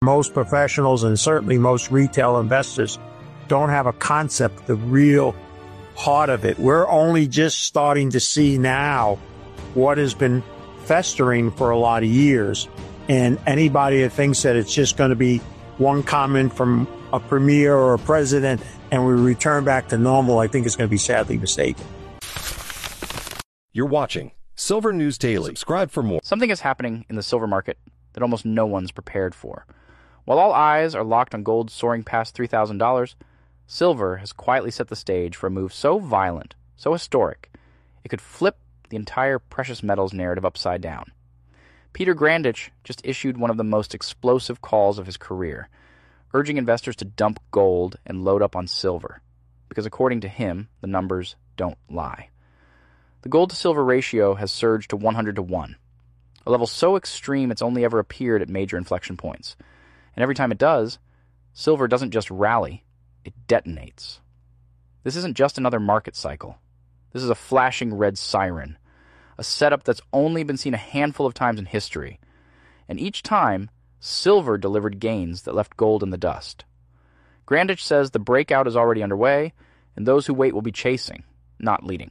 Most professionals and certainly most retail investors don't have a concept, the real heart of it. We're only just starting to see now what has been festering for a lot of years. And anybody that thinks that it's just going to be one comment from a premier or a president and we return back to normal, I think is going to be sadly mistaken. You're watching Silver News Daily. Subscribe for more. Something is happening in the silver market that almost no one's prepared for. While all eyes are locked on gold soaring past $3,000, silver has quietly set the stage for a move so violent, so historic, it could flip the entire precious metals narrative upside down. Peter Grandich just issued one of the most explosive calls of his career, urging investors to dump gold and load up on silver, because according to him, the numbers don't lie. The gold-to-silver ratio has surged to 100 to 1, a level so extreme it's only ever appeared at major inflection points. And every time it does, silver doesn't just rally, it detonates. This isn't just another market cycle. This is a flashing red siren, a setup that's only been seen a handful of times in history. And each time, silver delivered gains that left gold in the dust. Grandich says the breakout is already underway, and those who wait will be chasing, not leading.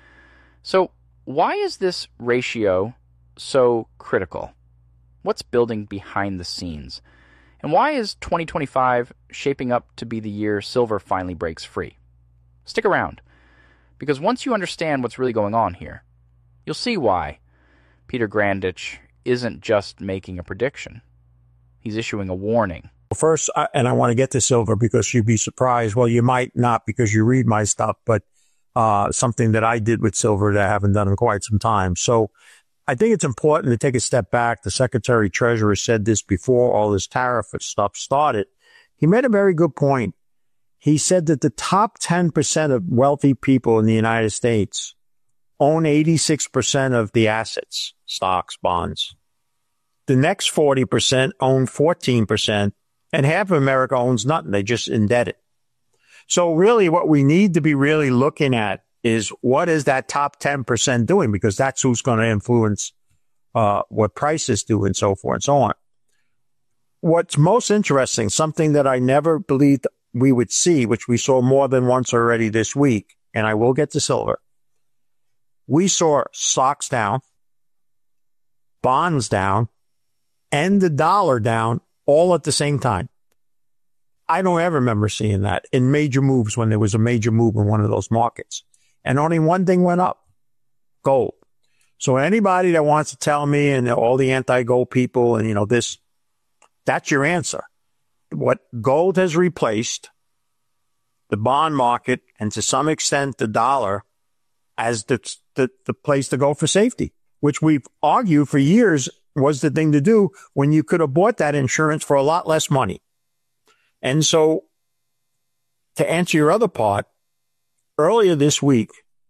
So, why is this ratio so critical? What's building behind the scenes? And why is 2025 shaping up to be the year silver finally breaks free? Stick around, because once you understand what's really going on here, you'll see why Peter Grandich isn't just making a prediction. He's issuing a warning. First, and I want to get to silver because you'd be surprised. Well, you might not because you read my stuff, but something that I did with silver that I haven't done in quite some time. So I think it's important to take a step back. The Secretary of Treasury said this before all this tariff stuff started. He made a very good point. He said that the top 10% of wealthy people in the United States own 86% of the assets, stocks, bonds. The next 40% own 14%, and half of America owns nothing. They just indebted. So really what we need to be really looking at is what is that top 10% doing? Because that's who's going to influence what prices do and so forth and so on. What's most interesting, something that I never believed we would see, which we saw more than once already this week, and I will get to silver. We saw stocks down, bonds down, and the dollar down all at the same time. I don't ever remember seeing that in major moves when there was a major move in one of those markets. And only one thing went up, gold. So anybody that wants to tell me, and all the anti-gold people and, this, that's your answer. What gold has replaced the bond market and to some extent the dollar as the place to go for safety, which we've argued for years was the thing to do when you could have bought that insurance for a lot less money. And so to answer your other part, earlier this week,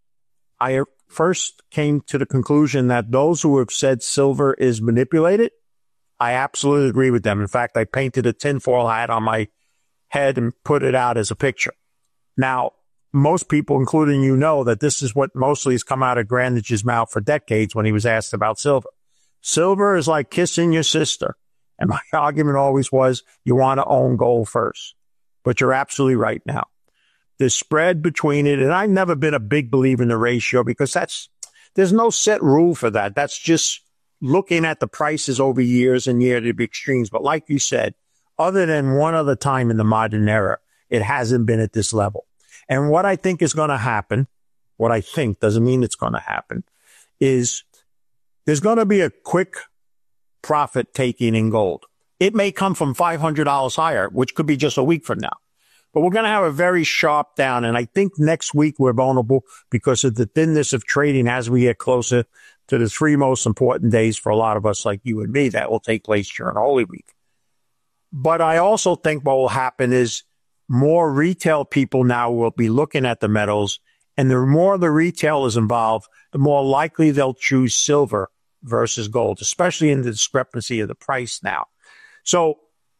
I first came to the conclusion that those who have said silver is manipulated, I absolutely agree with them. In fact, I painted a tinfoil hat on my head and put it out as a picture. Now, most people, including know that this is what mostly has come out of Grandich's mouth for decades when he was asked about silver. Silver is like kissing your sister. And my argument always was, you want to own gold first. But you're absolutely right now. The spread between it, and I've never been a big believer in the ratio because there's no set rule for that. That's just looking at the prices over years and years to be extremes. But like you said, other than one other time in the modern era, it hasn't been at this level. And what I think is going to happen, what I think doesn't mean it's going to happen, is there's going to be a quick profit taking in gold. It may come from $500 higher, which could be just a week from now. But we're going to have a very sharp down. And I think next week we're vulnerable because of the thinness of trading as we get closer to the three most important days for a lot of us like you and me that will take place during Holy Week. But I also think what will happen is more retail people now will be looking at the metals, and the more the retail is involved, the more likely they'll choose silver versus gold, especially in the discrepancy of the price now. So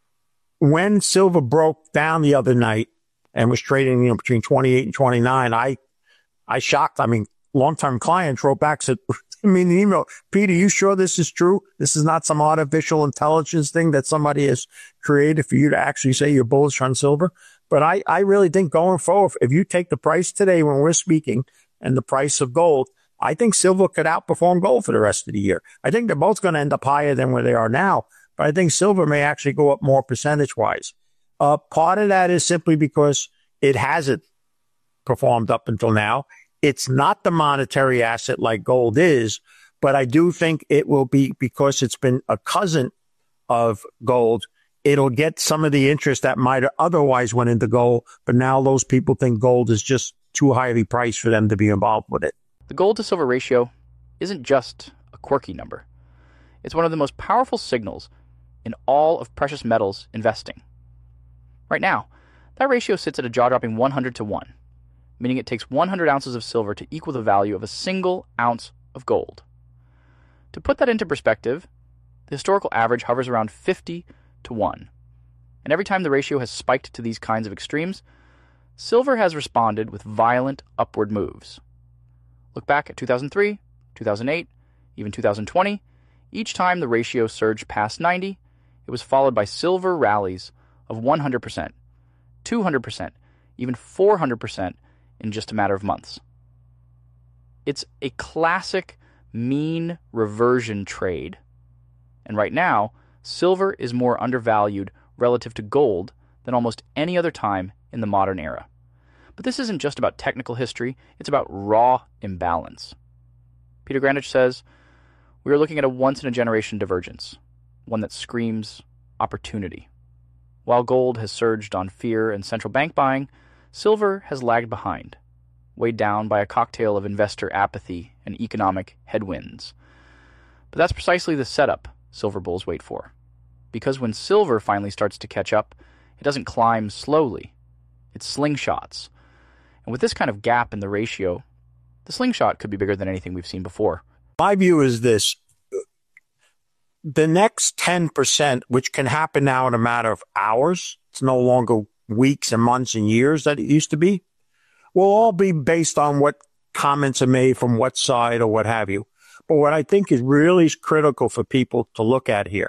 when silver broke down the other night and was trading, between 28 and 29, I shocked. I mean, longtime clients wrote back, said, me an email. Peter, you sure this is true? This is not some artificial intelligence thing that somebody has created for you to actually say you're bullish on silver? But I really think going forward, if you take the price today when we're speaking and the price of gold, I think silver could outperform gold for the rest of the year. I think they're both going to end up higher than where they are now, but I think silver may actually go up more percentage-wise. Part of that is simply because it hasn't performed up until now. It's not the monetary asset like gold is, but I do think it will be, because it's been a cousin of gold, it'll get some of the interest that might have otherwise went into gold, but now those people think gold is just too highly priced for them to be involved with it. The gold to silver ratio isn't just a quirky number. It's one of the most powerful signals in all of precious metals investing. Right now, that ratio sits at a jaw-dropping 100 to 1. Meaning it takes 100 ounces of silver to equal the value of a single ounce of gold. To put that into perspective, the historical average hovers around 50 to 1. And every time the ratio has spiked to these kinds of extremes, silver has responded with violent upward moves. Look back at 2003, 2008, even 2020. Each time the ratio surged past 90, it was followed by silver rallies of 100%, 200%, even 400%, in just a matter of months. It's a classic mean reversion trade. And right now, silver is more undervalued relative to gold than almost any other time in the modern era. But this isn't just about technical history, it's about raw imbalance. Peter Grandich says, we are looking at a once-in-a-generation divergence, one that screams opportunity. While gold has surged on fear and central bank buying, silver has lagged behind, weighed down by a cocktail of investor apathy and economic headwinds. But that's precisely the setup silver bulls wait for. Because when silver finally starts to catch up, it doesn't climb slowly. It slingshots. And with this kind of gap in the ratio, the slingshot could be bigger than anything we've seen before. My view is this. The next 10%, which can happen now in a matter of hours, it's no longer weeks and months and years that it used to be, will all be based on what comments are made from what side or what have you. But what I think is really critical for people to look at here,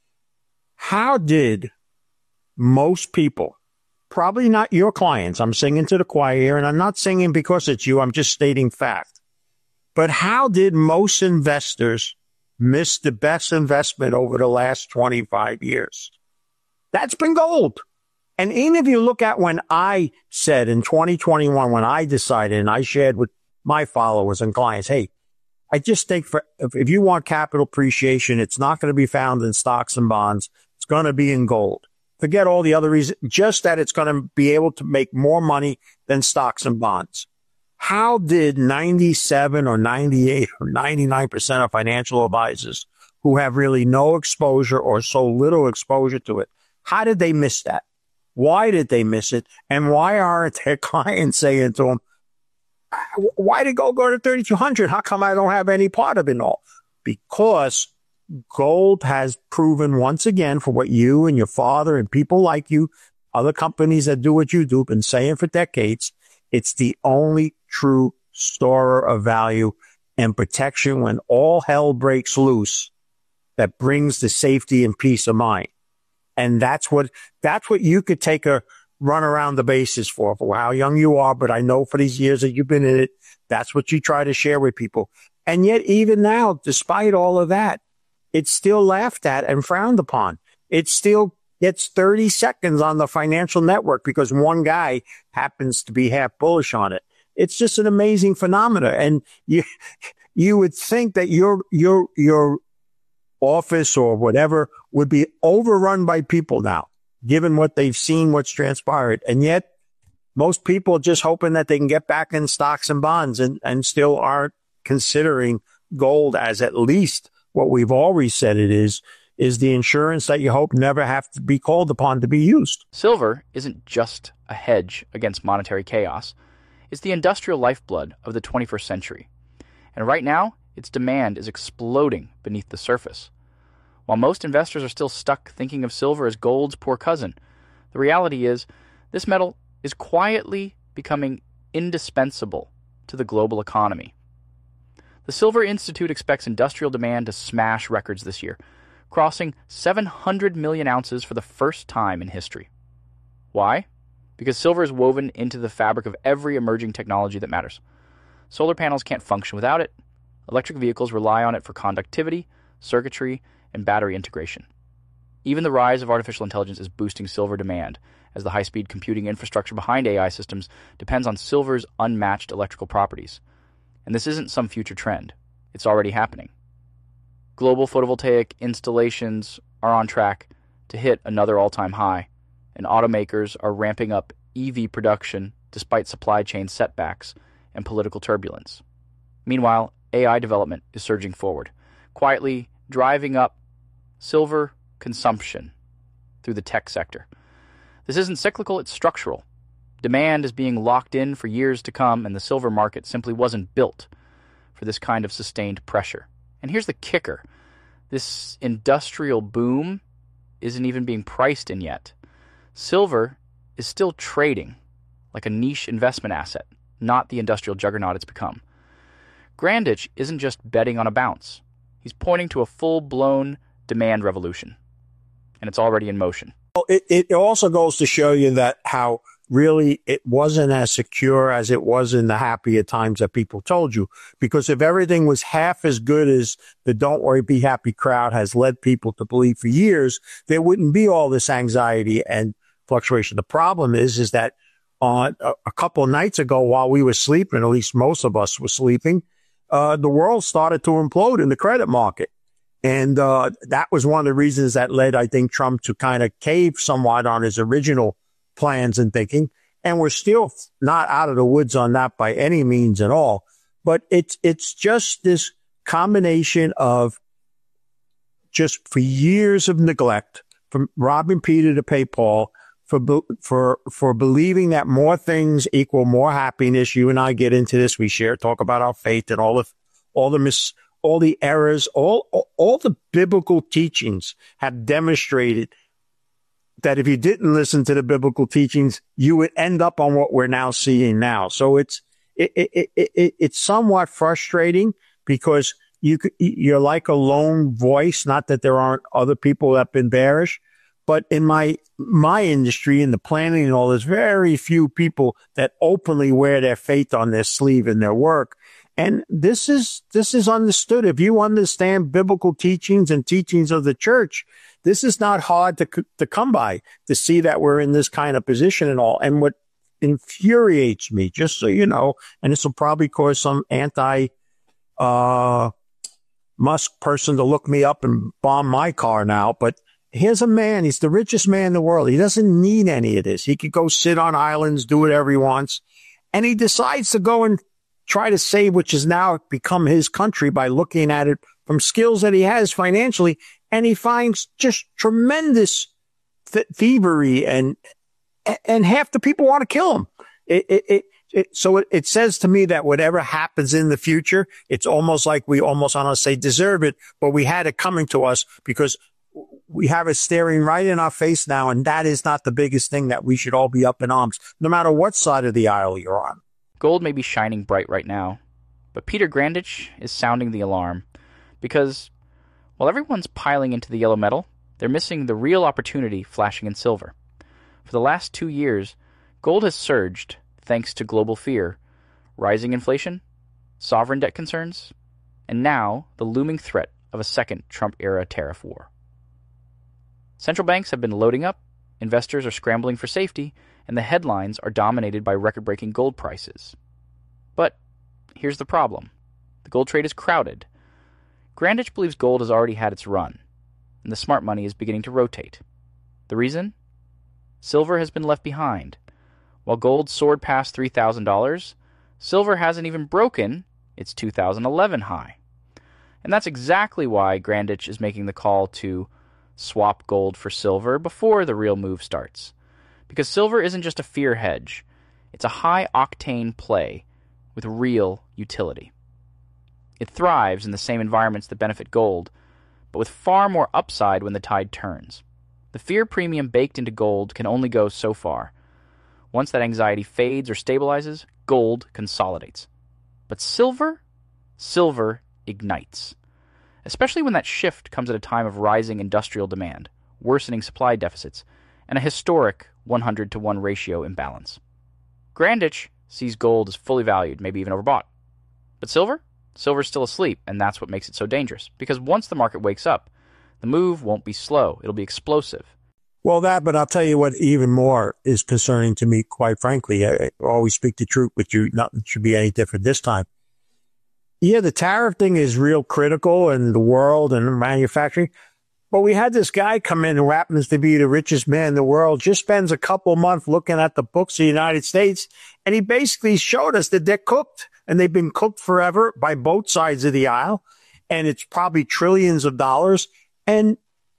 how did most people, probably not your clients, I'm singing to the choir here, and I'm not singing because it's you, I'm just stating fact, but how did most investors miss the best investment over the last 25 years? That's been gold. And even if you look at when I said in 2021, when I decided and I shared with my followers and clients, hey, I just think if you want capital appreciation, it's not going to be found in stocks and bonds. It's going to be in gold. Forget all the other reasons, just that it's going to be able to make more money than stocks and bonds. How did 97 or 98 or 99% of financial advisors who have really no exposure or so little exposure to it, how did they miss that? Why did they miss it? And why aren't their clients saying to them, why did gold go to 3,200? How come I don't have any part of it all? Because gold has proven once again, for what you and your father and people like you, other companies that do what you do, been saying for decades, it's the only true storer of value and protection when all hell breaks loose that brings the safety and peace of mind. And that's what you could take a run around the bases for how young you are. But I know for these years that you've been in it, that's what you try to share with people. And yet, even now, despite all of that, it's still laughed at and frowned upon. It still gets 30 seconds on the financial network because one guy happens to be half bullish on it. It's just an amazing phenomenon. And you would think that your office or whatever would be overrun by people now, given what they've seen, what's transpired. And yet most people are just hoping that they can get back in stocks and bonds and still aren't considering gold as at least what we've always said it is the insurance that you hope never have to be called upon to be used. Silver isn't just a hedge against monetary chaos. It's the industrial lifeblood of the 21st century. And right now, its demand is exploding beneath the surface. While most investors are still stuck thinking of silver as gold's poor cousin, the reality is this metal is quietly becoming indispensable to the global economy. The Silver Institute expects industrial demand to smash records this year, crossing 700 million ounces for the first time in history. Why? Because silver is woven into the fabric of every emerging technology that matters. Solar panels can't function without it. Electric vehicles rely on it for conductivity, circuitry, and battery integration. Even the rise of artificial intelligence is boosting silver demand, as the high-speed computing infrastructure behind AI systems depends on silver's unmatched electrical properties. And this isn't some future trend. It's already happening. Global photovoltaic installations are on track to hit another all-time high, and automakers are ramping up EV production despite supply chain setbacks and political turbulence. Meanwhile, AI development is surging forward, quietly driving up silver consumption through the tech sector. This isn't cyclical, it's structural. Demand is being locked in for years to come, and the silver market simply wasn't built for this kind of sustained pressure. And here's the kicker. This industrial boom isn't even being priced in yet. Silver is still trading like a niche investment asset, not the industrial juggernaut it's become. Grandich isn't just betting on a bounce. He's pointing to a full-blown demand revolution, and it's already in motion. It also goes to show you that how really it wasn't as secure as it was in the happier times that people told you. Because if everything was half as good as the don't worry, be happy crowd has led people to believe for years, there wouldn't be all this anxiety and fluctuation. The problem is that on a couple of nights ago, while we were sleeping, at least most of us were sleeping, the world started to implode in the credit market. And that was one of the reasons that led, I think, Trump to kind of cave somewhat on his original plans and thinking. And we're still not out of the woods on that by any means at all. But it's just this combination of just for years of neglect, from robbing Peter to pay Paul, for believing that more things equal more happiness. You and I get into this. We talk about our faith and all the errors, all the biblical teachings have demonstrated that if you didn't listen to the biblical teachings, you would end up on what we're now seeing now. So it's somewhat frustrating because you're like a lone voice. Not that there aren't other people that have been bearish, but in my industry, in the planning and all, there's very few people that openly wear their faith on their sleeve in their work. And this is understood. If you understand biblical teachings and teachings of the church, this is not hard to come by, to see that we're in this kind of position and all. And what infuriates me, just so you know, and this will probably cause some Musk person to look me up and bomb my car now, but here's a man, he's the richest man in the world. He doesn't need any of this. He could go sit on islands, do whatever he wants. And he decides to go and try to save, which has now become his country, by looking at it from skills that he has financially. And he finds just tremendous thievery, and half the people want to kill him. So it says to me that whatever happens in the future, it's almost like we almost, I don't say deserve it, but we had it coming to us because we have it staring right in our face now. And that is not the biggest thing that we should all be up in arms, no matter what side of the aisle you're on. Gold may be shining bright right now, but Peter Grandich is sounding the alarm because while everyone's piling into the yellow metal, they're missing the real opportunity flashing in silver. For the last 2 years, gold has surged thanks to global fear, rising inflation, sovereign debt concerns, and now the looming threat of a second Trump-era tariff war. Central banks have been loading up, investors are scrambling for safety, and the headlines are dominated by record-breaking gold prices. But here's the problem. The gold trade is crowded. Grandich believes gold has already had its run, and the smart money is beginning to rotate. The reason? Silver has been left behind. While gold soared past $3,000, silver hasn't even broken its 2011 high. And that's exactly why Grandich is making the call to swap gold for silver before the real move starts. Because silver isn't just a fear hedge. It's a high-octane play with real utility. It thrives in the same environments that benefit gold, but with far more upside when the tide turns. The fear premium baked into gold can only go so far. Once that anxiety fades or stabilizes, gold consolidates. But silver? silver ignites. Especially when that shift comes at a time of rising industrial demand, worsening supply deficits, and a historic 100-to-1 ratio imbalance. Grandich sees gold as fully valued, maybe even overbought. But silver? Silver's still asleep, and that's what makes it so dangerous. Because once the market wakes up, the move won't be slow. It'll be explosive. Well, but I'll tell you what even more is concerning to me, quite frankly. I always speak the truth with you. Nothing should be any different this time. Yeah, the tariff thing is real critical in the world and manufacturing. But we had this guy come in who happens to be the richest man in the world, just spends a couple months looking at the books of the United States, and he basically showed us that they're cooked, and they've been cooked forever by both sides of the aisle, and it's probably trillions of dollars, and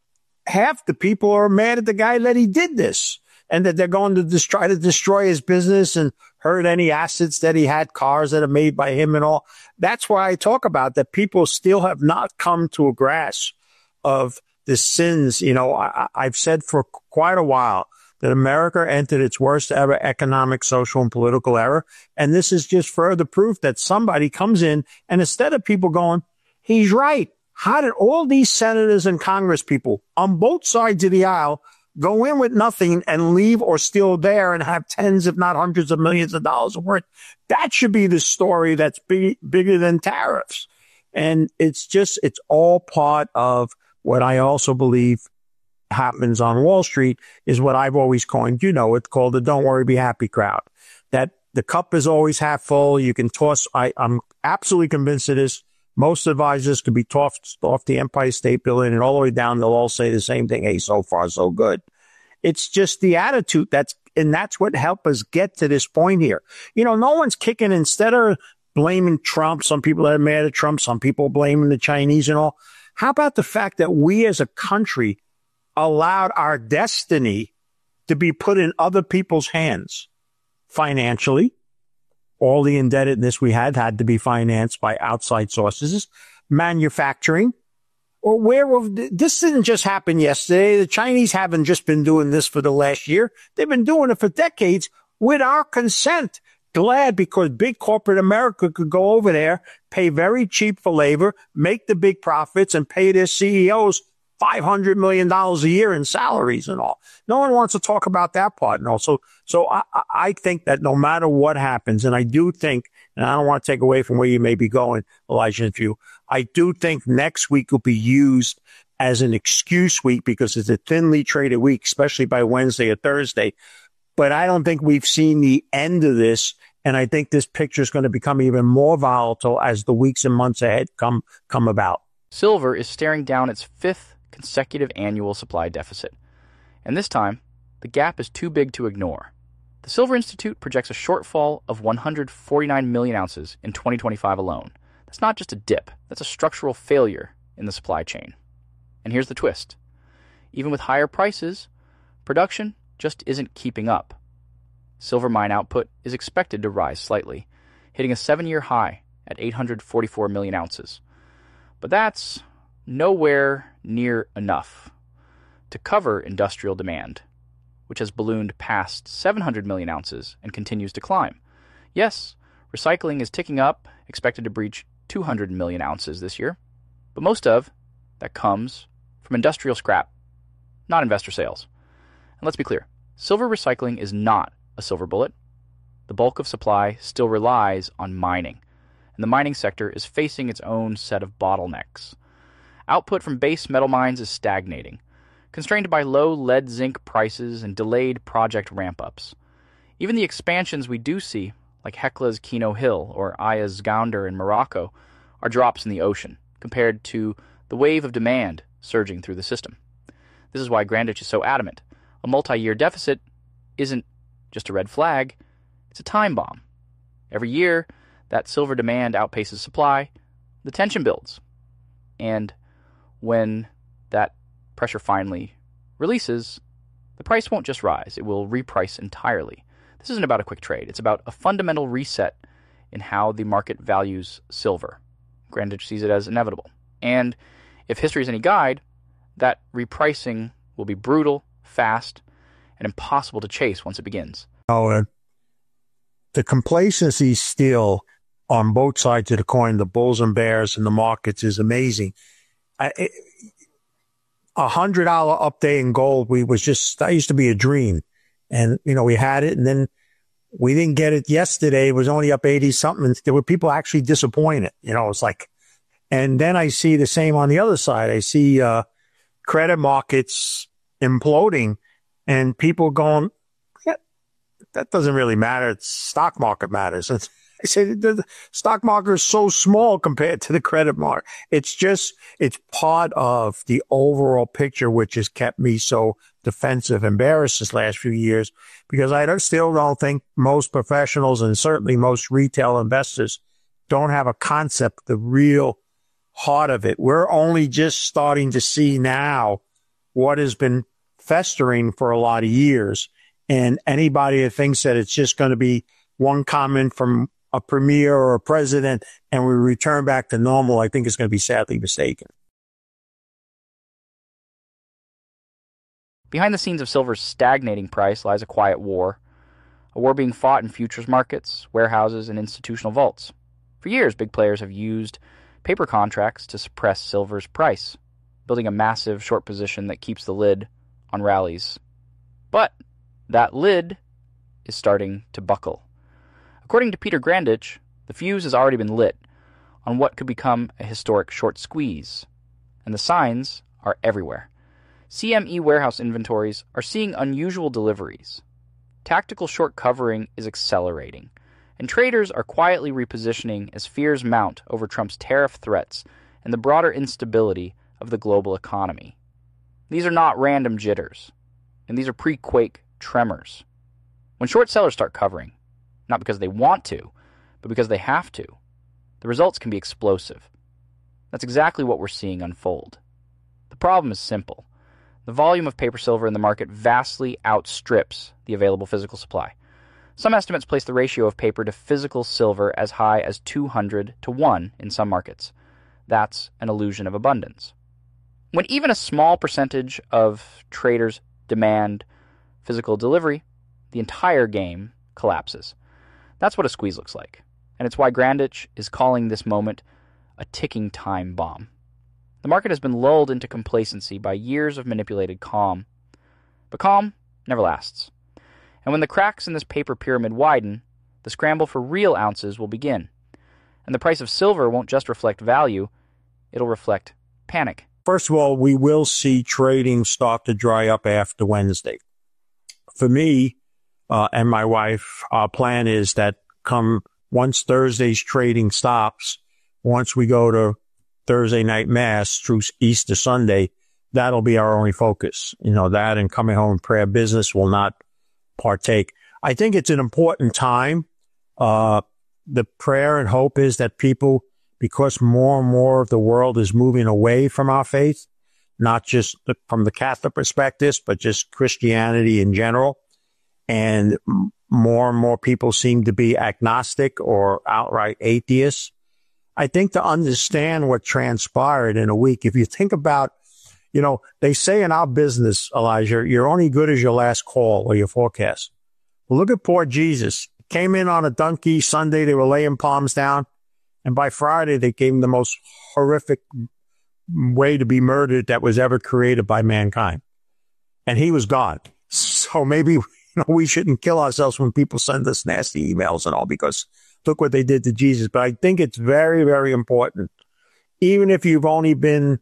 half the people are mad at the guy that he did this, and that they're going to try to destroy his business and hurt any assets that he had, cars that are made by him and all. That's why I talk about that people still have not come to a grasp of the sins. You know, I've said for quite a while that America entered its worst ever economic, social, and political era. And this is just further proof that somebody comes in and instead of people going, he's right. How did all these senators and Congress people on both sides of the aisle go in with nothing and leave or still there and have tens, if not hundreds of millions of dollars worth? That should be the story that's bigger than tariffs. And it's all part of what I also believe happens on Wall Street is what I've always coined, it's called the don't worry, be happy crowd. That the cup is always half full. You can toss, I'm absolutely convinced of this. Most advisors could be tossed off the Empire State Building and all the way down. They'll all say the same thing. Hey, so far, so good. It's just the attitude that's what helped us get to this point here. No one's kicking instead of blaming Trump. Some people are mad at Trump. Some people blaming the Chinese and all. How about the fact that we as a country allowed our destiny to be put in other people's hands financially? All the indebtedness we had to be financed by outside sources, manufacturing. This didn't just happen yesterday. The Chinese haven't just been doing this for the last year. They've been doing it for decades with our consent. Glad because big corporate America could go over there, pay very cheap for labor, make the big profits, and pay their CEOs $500 million a year in salaries and all. No one wants to talk about that part. And also, so I think that no matter what happens, and I do think, and I don't want to take away from where you may be going, Elijah and Few, I do think next week will be used as an excuse week because it's a thinly traded week, especially by Wednesday or Thursday. But I don't think we've seen the end of this. And I think this picture is going to become even more volatile as the weeks and months ahead come about. Silver is staring down its fifth consecutive annual supply deficit. And this time, the gap is too big to ignore. The Silver Institute projects a shortfall of 149 million ounces in 2025 alone. That's not just a dip. That's a structural failure in the supply chain. And here's the twist. Even with higher prices, production just isn't keeping up. Silver mine output is expected to rise slightly, hitting a 7-year high at 844 million ounces. But that's nowhere near enough to cover industrial demand, which has ballooned past 700 million ounces and continues to climb. Yes, recycling is ticking up, expected to breach 200 million ounces this year, but most of that comes from industrial scrap, not investor sales. And let's be clear, silver recycling is not a silver bullet. The bulk of supply still relies on mining, and the mining sector is facing its own set of bottlenecks. Output from base metal mines is stagnating, constrained by low lead zinc prices and delayed project ramp-ups. Even the expansions we do see, like Hecla's Keno Hill or Aya's Gounder in Morocco, are drops in the ocean compared to the wave of demand surging through the system. This is why Grandich is so adamant. A multi-year deficit isn't just a red flag, it's a time bomb. Every year that silver demand outpaces supply, the tension builds. And when that pressure finally releases, the price won't just rise, it will reprice entirely. This isn't about a quick trade, it's about a fundamental reset in how the market values silver. Grandich sees it as inevitable. And if history is any guide, that repricing will be brutal, fast, and impossible to chase once it begins. The complacency still on both sides of the coin, the bulls and bears and the markets, is amazing. $100 up day in gold, that used to be a dream. And, we had it, and then we didn't get it yesterday. It was only up 80 something. There were people actually disappointed. It's like, and then I see the same on the other side. I see, credit markets imploding and people going, yeah, that doesn't really matter. It's stock market matters. I say the stock market is so small compared to the credit market. It's part of the overall picture, which has kept me so defensive and bearish this last few years, because I still don't think most professionals and certainly most retail investors don't have a concept, the real heart of it. We're only just starting to see now what has been festering for a lot of years. And anybody that thinks that it's just going to be one comment from a premier or a president and we return back to normal, I think is going to be sadly mistaken. Behind the scenes of silver's stagnating price lies a quiet war. A war being fought in futures markets, warehouses, and institutional vaults. For years, big players have used paper contracts to suppress silver's price, building a massive short position that keeps the lid on rallies. But that lid is starting to buckle. According to Peter Grandich, the fuse has already been lit on what could become a historic short squeeze, and the signs are everywhere. CME warehouse inventories are seeing unusual deliveries. Tactical short covering is accelerating, and traders are quietly repositioning as fears mount over Trump's tariff threats and the broader instability of the global economy. These are not random jitters, and these are pre-quake tremors. When short sellers start covering, not because they want to, but because they have to, the results can be explosive. That's exactly what we're seeing unfold. The problem is simple. The volume of paper silver in the market vastly outstrips the available physical supply. Some estimates place the ratio of paper to physical silver as high as 200 to 1 in some markets. That's an illusion of abundance. When even a small percentage of traders demand physical delivery, the entire game collapses. That's what a squeeze looks like, and it's why Grandich is calling this moment a ticking time bomb. The market has been lulled into complacency by years of manipulated calm, but calm never lasts. And when the cracks in this paper pyramid widen, the scramble for real ounces will begin. And the price of silver won't just reflect value, it'll reflect panic. First of all, we will see trading start to dry up after Wednesday. For me and my wife, our plan is that once Thursday's trading stops, once we go to Thursday night mass through Easter Sunday, that'll be our only focus. That and coming home prayer business will not partake. I think it's an important time. The prayer and hope is that people, because more and more of the world is moving away from our faith, not just from the Catholic perspective, but just Christianity in general. And more people seem to be agnostic or outright atheists. I think to understand what transpired in a week, if you think about, they say in our business, Elijah, you're only good as your last call or your forecast. Well, look at poor Jesus. Came in on a donkey Sunday. They were laying palms down. And by Friday, they gave him the most horrific way to be murdered that was ever created by mankind. And he was God. So maybe we shouldn't kill ourselves when people send us nasty emails and all, because look what they did to Jesus. But I think it's very, very important, even if you've only been,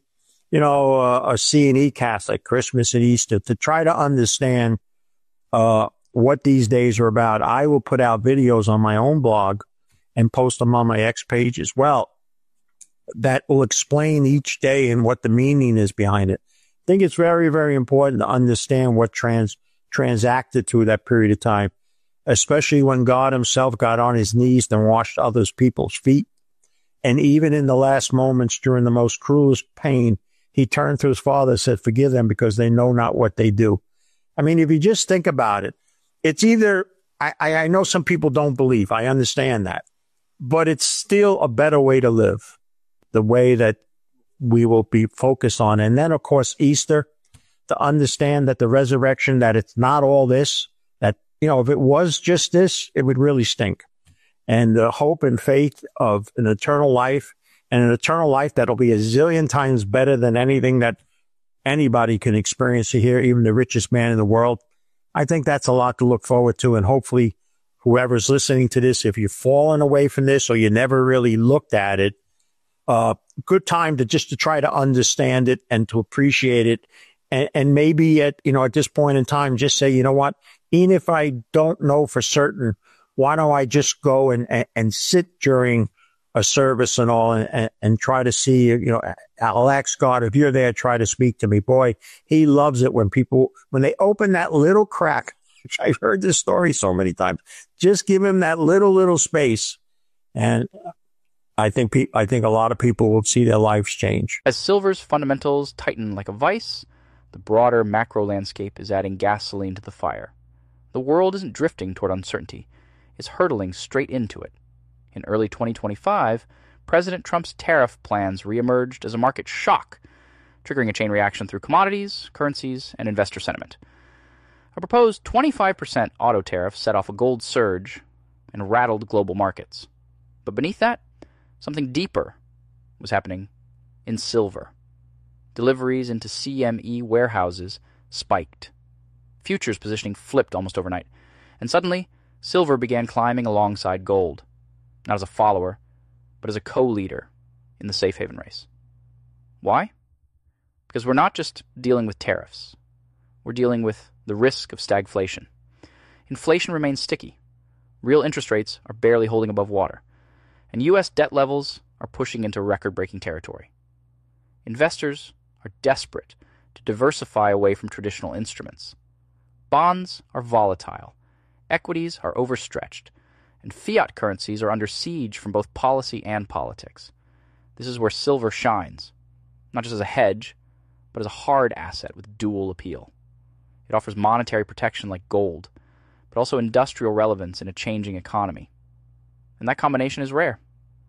a C&E Catholic, Christmas and Easter, to try to understand what these days are about. I will put out videos on my own blog and post them on my X page as well that will explain each day and what the meaning is behind it. I think it's very, very important to understand what transacted through that period of time, especially when God himself got on his knees and washed other people's feet. And even in the last moments during the most cruelest pain, he turned to his Father and said, forgive them because they know not what they do. I mean, if you just think about it, it's either, I know some people don't believe, I understand that, but it's still a better way to live, the way that we will be focused on. And then, of course, Easter, to understand that the resurrection, that it's not all this, that, if it was just this, it would really stink. and the hope and faith of an eternal life, and an eternal life that'll be a zillion times better than anything that anybody can experience here, even the richest man in the world. I think that's a lot to look forward to. And hopefully whoever's listening to this, if you've fallen away from this or you never really looked at it, good time to try to understand it and to appreciate it. And maybe at this point in time, just say, you know what, even if I don't know for certain, why don't I just go and sit during a service and all and try to see, I'll ask God, if you're there, try to speak to me. Boy, he loves it when they open that little crack, which I've heard this story so many times, just give him that little space. And I think a lot of people will see their lives change. As silver's fundamentals tighten like a vice, the broader macro landscape is adding gasoline to the fire. The world isn't drifting toward uncertainty. It's hurtling straight into it. In early 2025, President Trump's tariff plans reemerged as a market shock, triggering a chain reaction through commodities, currencies, and investor sentiment. A proposed 25% auto tariff set off a gold surge and rattled global markets. But beneath that, something deeper was happening in silver. Deliveries into CME warehouses spiked. Futures positioning flipped almost overnight. And suddenly, silver began climbing alongside gold. Not as a follower, but as a co-leader in the safe haven race. Why? Because we're not just dealing with tariffs. We're dealing with the risk of stagflation. Inflation remains sticky. Real interest rates are barely holding above water. And U.S. debt levels are pushing into record-breaking territory. Investors are desperate to diversify away from traditional instruments. Bonds are volatile. Equities are overstretched. And fiat currencies are under siege from both policy and politics. This is where silver shines, not just as a hedge, but as a hard asset with dual appeal. It offers monetary protection like gold, but also industrial relevance in a changing economy. And that combination is rare.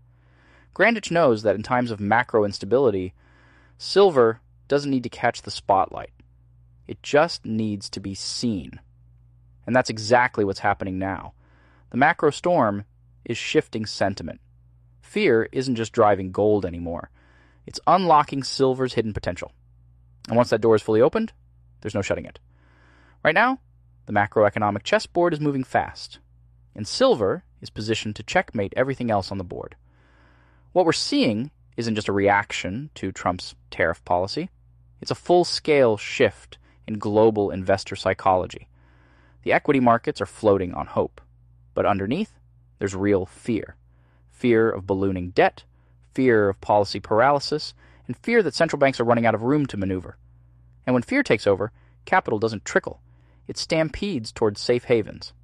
Grandich knows that in times of macro instability, silver doesn't need to catch the spotlight. It just needs to be seen. And that's exactly what's happening now. The macro storm is shifting sentiment. Fear isn't just driving gold anymore. It's unlocking silver's hidden potential. And once that door is fully opened, there's no shutting it. Right now, the macroeconomic chessboard is moving fast, and silver is positioned to checkmate everything else on the board. What we're seeing isn't just a reaction to Trump's tariff policy. It's a full-scale shift in global investor psychology. The equity markets are floating on hope. But underneath, there's real fear. Fear of ballooning debt, fear of policy paralysis, and fear that central banks are running out of room to maneuver. And when fear takes over, capital doesn't trickle. It stampedes towards safe havens.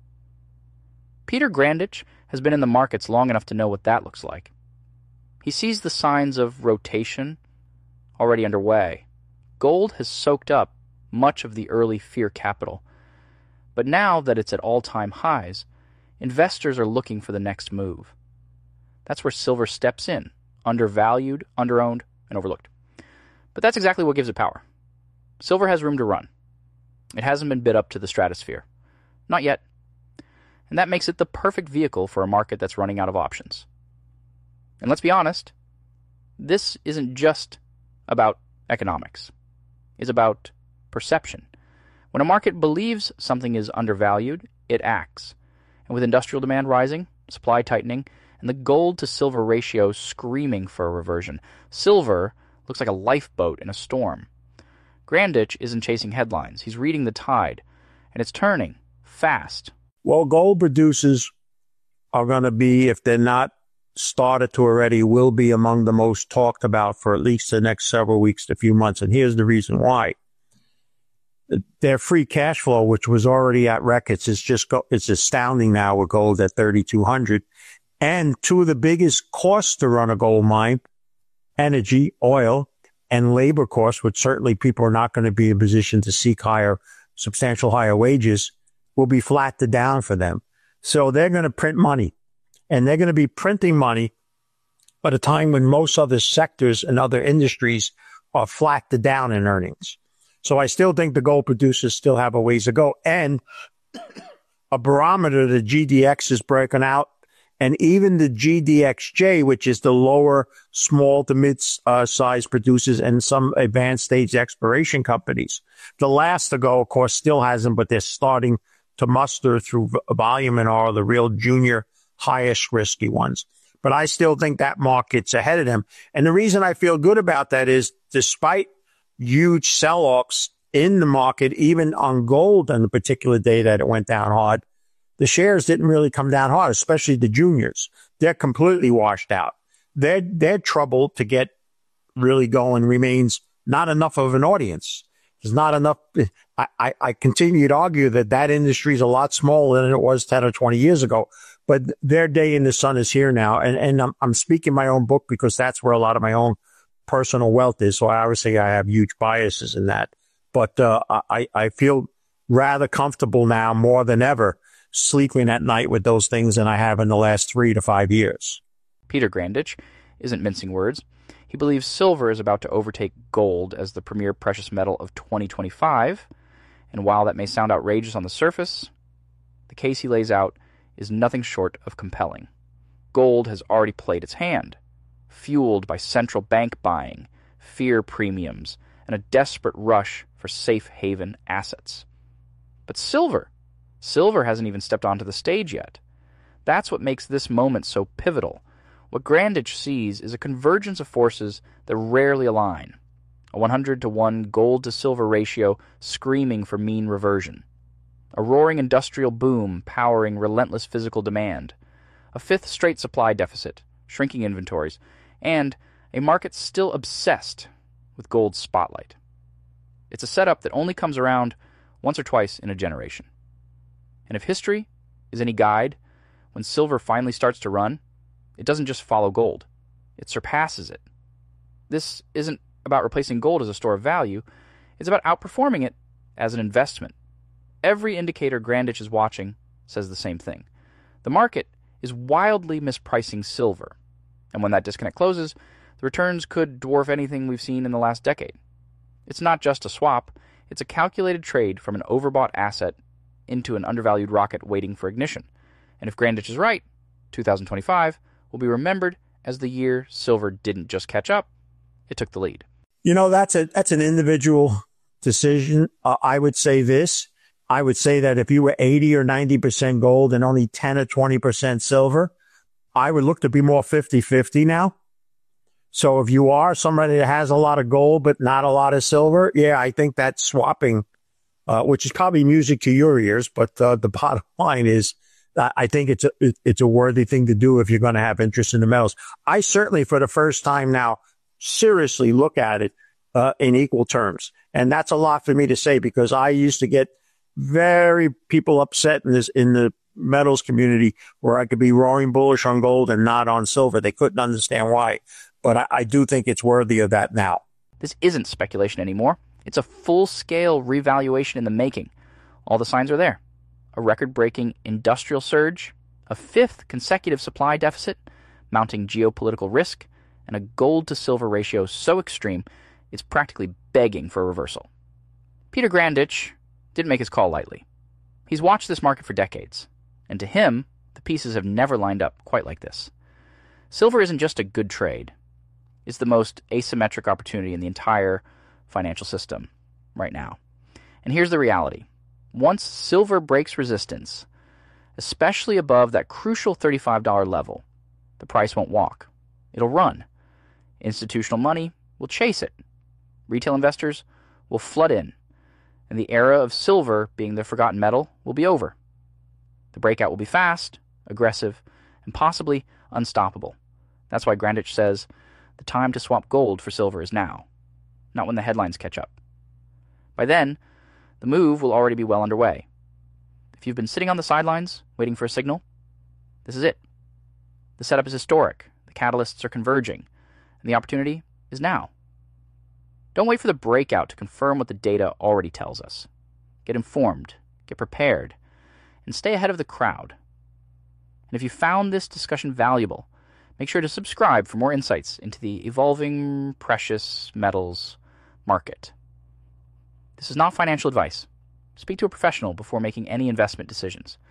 Peter Grandich has been in the markets long enough to know what that looks like. He sees the signs of rotation already underway. Gold has soaked up much of the early fear capital. But now that it's at all-time highs, investors are looking for the next move. That's where silver steps in, undervalued, underowned, and overlooked. But that's exactly what gives it power. Silver has room to run. It hasn't been bid up to the stratosphere. Not yet. And that makes it the perfect vehicle for a market that's running out of options. And let's be honest, this isn't just about economics. It's about perception. When a market believes something is undervalued, it acts. And with industrial demand rising, supply tightening, and the gold-to-silver ratio screaming for a reversion, silver looks like a lifeboat in a storm. Grandich isn't chasing headlines. He's reading the tide, and it's turning fast. Well, gold producers are going to be, if they're not started to already, will be among the most talked about for at least the next several weeks to few months. And here's the reason why. Their free cash flow, which was already at records, it's astounding now with gold at 3,200. And two of the biggest costs to run a gold mine, energy, oil, and labor costs, which certainly people are not going to be in a position to seek substantial higher wages, will be flattened down for them. So they're going to print money, and they're going to be printing money at a time when most other sectors and other industries are flattened down in earnings. So I still think the gold producers still have a ways to go. And a barometer, the GDX is breaking out, And even the GDXJ, which is the lower small to mid-size producers and some advanced stage exploration companies. The last to go, of course, still hasn't, but they're starting to muster through volume and are the real junior, highest risky ones. But I still think that market's ahead of them. And the reason I feel good about that is despite huge sell-offs in the market, even on gold on the particular day that it went down hard, the shares didn't really come down hard, especially the juniors. They're completely washed out. Their trouble to get really going remains not enough of an audience. There's not enough. I continue to argue that industry is a lot smaller than it was 10 or 20 years ago, but their day in the sun is here now. And I'm speaking my own book because that's where a lot of my own personal wealth is. So I obviously I have huge biases in that, but I feel rather comfortable now more than ever sleeping at night with those things than I have in the last 3 to 5 years. Peter Grandich isn't mincing words. He believes silver is about to overtake gold as the premier precious metal of 2025, and while that may sound outrageous on the surface, the case he lays out is nothing short of compelling. Gold has already played its hand, fueled by central bank buying, fear premiums, and a desperate rush for safe haven assets. But silver hasn't even stepped onto the stage yet. That's what makes this moment so pivotal. What Grandich sees is a convergence of forces that rarely align. A 100-to-1 gold-to-silver ratio screaming for mean reversion. A roaring industrial boom powering relentless physical demand. A fifth straight supply deficit, shrinking inventories, and a market still obsessed with gold's spotlight. It's a setup that only comes around once or twice in a generation. And if history is any guide, when silver finally starts to run, it doesn't just follow gold. It surpasses it. This isn't about replacing gold as a store of value. It's about outperforming it as an investment. Every indicator Grandich is watching says the same thing. The market is wildly mispricing silver. And when that disconnect closes, the returns could dwarf anything we've seen in the last decade. It's not just a swap. It's a calculated trade from an overbought asset into an undervalued rocket waiting for ignition. And if Grandich is right, 2025 will be remembered as the year silver didn't just catch up, it took the lead. You know, that's an individual decision. I would say this. I would say that if you were 80 or 90% gold and only 10 or 20% silver, I would look to be more 50-50 now. So if you are somebody that has a lot of gold but not a lot of silver, yeah, I think that swapping, which is probably music to your ears, but the bottom line is I think it's a worthy thing to do if you're going to have interest in the metals. I certainly, for the first time now, seriously look at it in equal terms. And that's a lot for me to say because I used to get very people upset in the metals community where I could be roaring bullish on gold and not on silver. They couldn't understand why. But I do think it's worthy of that now. This isn't speculation anymore. It's a full-scale revaluation in the making. All the signs are there. A record-breaking industrial surge, a fifth consecutive supply deficit, mounting geopolitical risk, and a gold-to-silver ratio so extreme it's practically begging for a reversal. Peter Grandich didn't make his call lightly. He's watched this market for decades, and to him, the pieces have never lined up quite like this. Silver isn't just a good trade. It's the most asymmetric opportunity in the entire financial system right now. And here's the reality. Once silver breaks resistance, especially above that crucial $35 level, the price won't walk. It'll run. Institutional money will chase it. Retail investors will flood in. And the era of silver being the forgotten metal will be over. The breakout will be fast, aggressive, and possibly unstoppable. That's why Grandich says the time to swap gold for silver is now, not when the headlines catch up. By then, the move will already be well underway. If you've been sitting on the sidelines waiting for a signal, this is it. The setup is historic, the catalysts are converging, and the opportunity is now. Don't wait for the breakout to confirm what the data already tells us. Get informed, get prepared, and stay ahead of the crowd. And if you found this discussion valuable, make sure to subscribe for more insights into the evolving precious metals market. This is not financial advice. Speak to a professional before making any investment decisions.